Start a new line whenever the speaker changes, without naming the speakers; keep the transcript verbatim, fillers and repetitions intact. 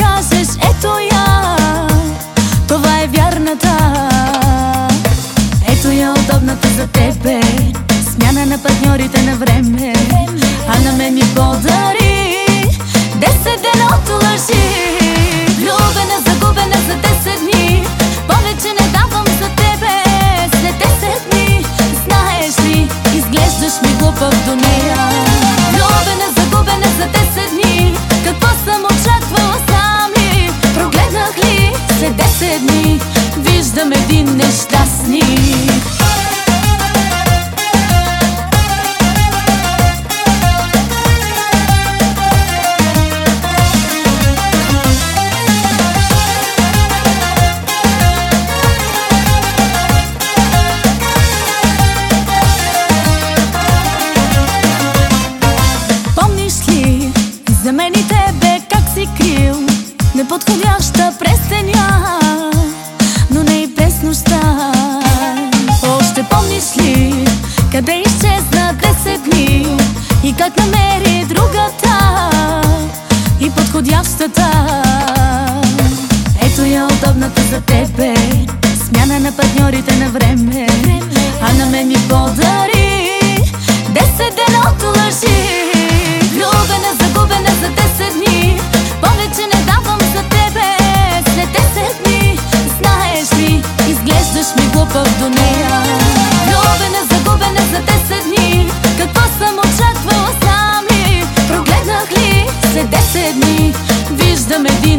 кажеш, ето я, това е вярната. Ето я удобната за тебе, смяна на партньорите на време. А на мен ми подари десет дена от лъжи. Влюбена, загубена за десет дни, повече не давам за тебе. След десет дни, знаеш ли, изглеждаш ми глупав до нея. Влюбена, загубена за десет дни, какво съм очаквала, знам ли? Прогледнах ли след десет дни, виждам един нещастник. За мен и тебе как си крил неподходяща през деня, но не и през нощта. Още помниш ли къде изчезна десет дни и как намери другата и подходящата? Ето я удобната за тебе, смяна на партньорите на време. А на мен ми подари десет дена от лъжи. Влюбена, загубена за десет дни, повече не давам за тебе. След десет дни, знаеш ли, изглеждаш ми глупав до нея. Влюбена, загубена за десет дни, какво съм очаквала, знам ли? Прогледнах ли след десет дни, виждам един